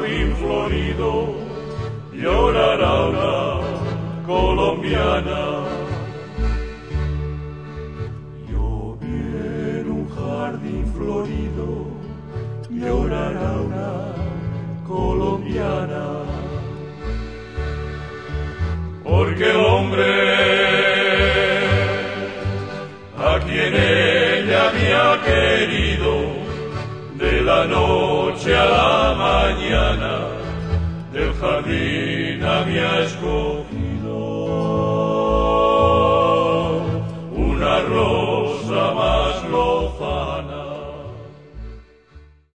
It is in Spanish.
jardín florido llorará una colombiana. Yo vi en un jardín florido llorará una colombiana. Porque el hombre a quien ella había querido, de la noche a la mañana del jardín había escogido.